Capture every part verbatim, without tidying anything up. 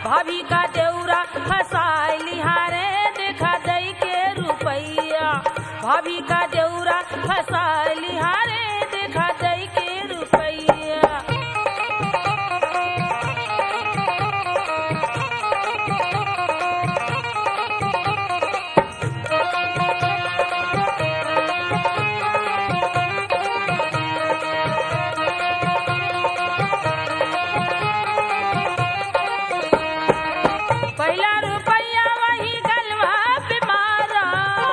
भाभी का देउरा फसाइली हारे देखा दई के रुपैया। भाभी का देउरा फसाइली हारे देखा दई के रुपैया। पहला रुपया वही गलवा पे मारा,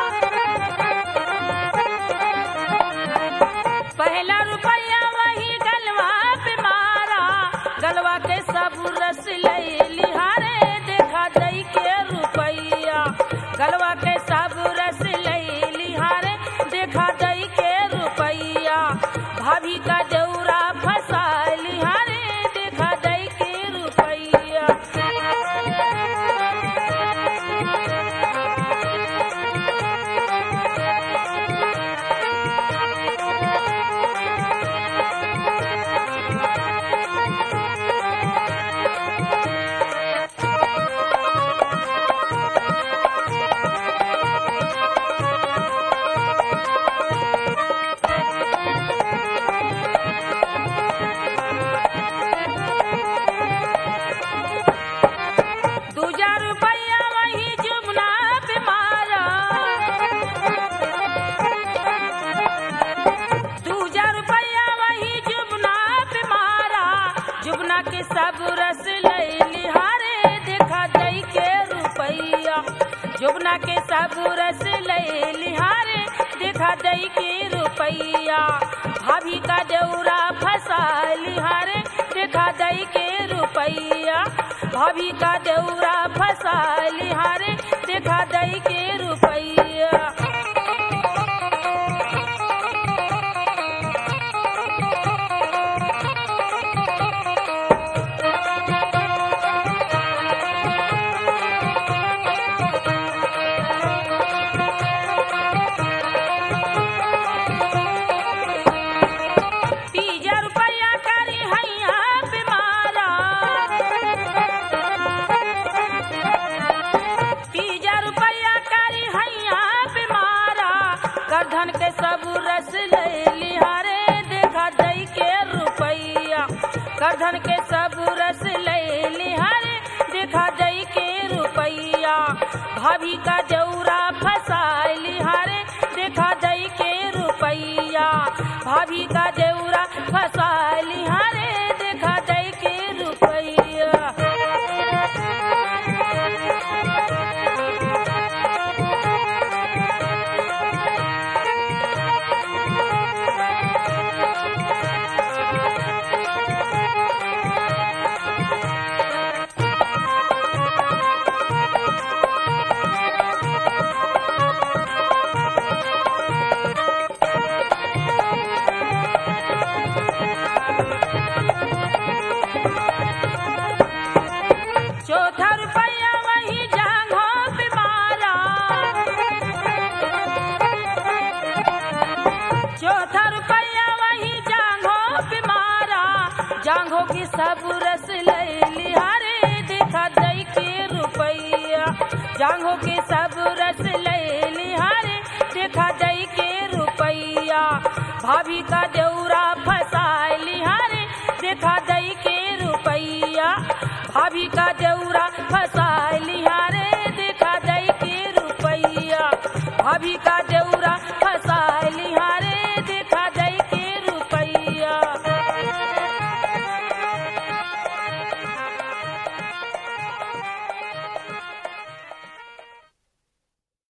पहला रुपया वही गलवा पे मारा। गलवा के सब रस ले लिहारे देखा दई के रुपैया। गलवा के सब रस ले लिहारे देखा दई के रुपैया। भाभी का देउरा फसा लिहारे देखा दई के रुपैया। दूजा रुपया वही जुबना पे मारा, दूजा रुपया वही जुबना पे मारा। जुबना के सब रस ले लिहारे देखा दई के रुपैया। जुबना के सब रस ले लिहारे देखा दई के रुपैया। भाभी का देउरा फसा लिहारे देखा दई के रुपैया। भाभी का देउरा फसा लिहारे देखा दई के रुपैया। तीजा रुपया करी हैया पे मारा, तीजा रुपया करी हैया पे मारा। गर्दन के सब रस ले लिहारे देखा दई के रुपैया। गर्दन के सब रस ले लिहारे देखा दई के रुपैया। भाभी का देउरा फसा लिहारे देखा दई के रुपैया। भाभी का देउरा फसा लिहारे देखा दई के रुपैया। चौथा रुपया वही जांघों पे मारा, चौथा रुपया वही जांघों पे मारा। जांघों की सब रस ले लिहारे देखा दई के रुपैया। जांघों के सब रस ले लिहारे देखा दई के रुपैया। भाभी का देउरा फसा लिहारे देखा दई के रुपैया। भाभी का देउरा फसा लिहारे देखा दई के रुपैया। भाभी का